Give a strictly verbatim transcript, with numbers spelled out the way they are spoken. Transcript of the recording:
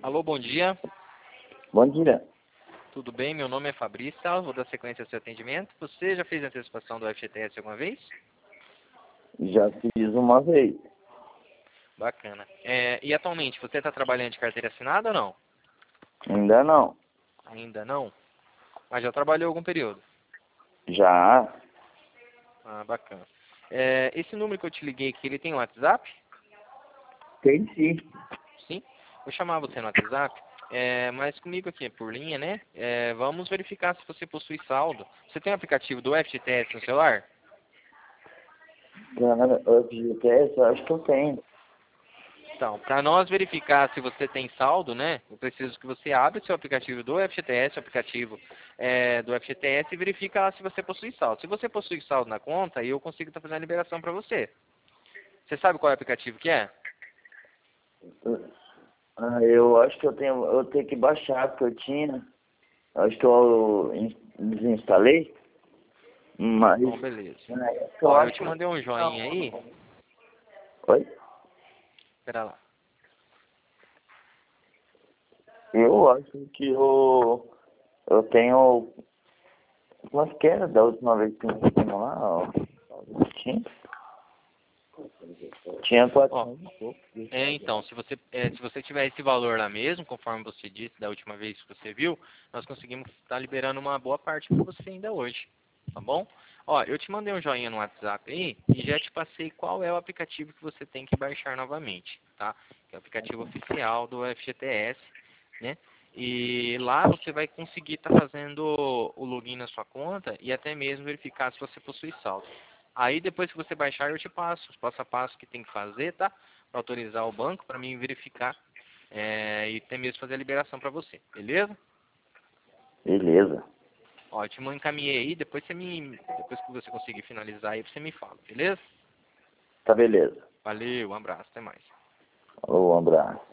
Alô, bom dia. Bom dia. Tudo bem? Meu nome é Fabrício, tá? Vou dar sequência ao seu atendimento. Você já fez a antecipação do F G T S alguma vez? Já fiz uma vez. Bacana. É, e atualmente, você está trabalhando de carteira assinada ou não? Ainda não. Ainda não? Mas já trabalhou algum período? Já. Ah, bacana. É, esse número que eu te liguei aqui, ele tem WhatsApp? Tem sim. Sim. Vou chamar você no WhatsApp, é, mas comigo aqui por linha, né? É, vamos verificar se você possui saldo. Você tem o aplicativo do F G T S no celular? Cara, o F G T S eu acho que eu tenho. Então, para nós verificar se você tem saldo, né, eu preciso que você abra o seu aplicativo do F G T S, o aplicativo é, do F G T S, e verifica lá se você possui saldo. Se você possui saldo na conta, eu consigo estar fazendo a liberação para você. Você sabe qual é o aplicativo que é? Ah, eu acho que eu tenho, eu tenho que baixar, porque eu tinha. Eu acho que eu in- desinstalei. Mas. Bom, beleza. É, eu Ó, eu acho te que. mandei um joinha aí. Oi? Espera lá. Eu acho que eu. Eu tenho. Quanto que era da última vez que nós fomos lá? Ó? Tinha? Tinha Ó, quatrocentos e pouco. é, então, se você, é, se você tiver esse valor lá mesmo, conforme você disse da última vez que você viu, nós conseguimos estar liberando uma boa parte para você ainda hoje, tá bom? Ó, eu te mandei um joinha no WhatsApp aí e já te passei qual é o aplicativo que você tem que baixar novamente, tá? Que é o aplicativo oficial do F G T S, né? E lá você vai conseguir estar fazendo o login na sua conta e até mesmo verificar se você possui saldo. Aí depois que você baixar, eu te passo os passo a passo que tem que fazer, tá? Para autorizar o banco, para mim verificar é, e até mesmo fazer a liberação para você, beleza? Beleza. Ótimo, encaminhei aí, depois você me, depois que você conseguir finalizar aí, você me fala, beleza? Tá beleza. Valeu, um abraço, até mais. Ô, um abraço.